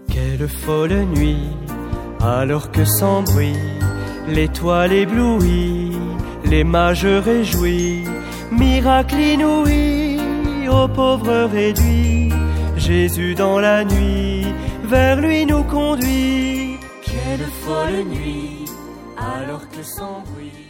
Quelle folle nuit, alors que sans bruit, l'étoile éblouit, les mages réjouis, miracle inouï, aux pauvres réduits, Jésus dans la nuit, vers lui nous conduit. Quelle folle nuit, alors que sans bruit.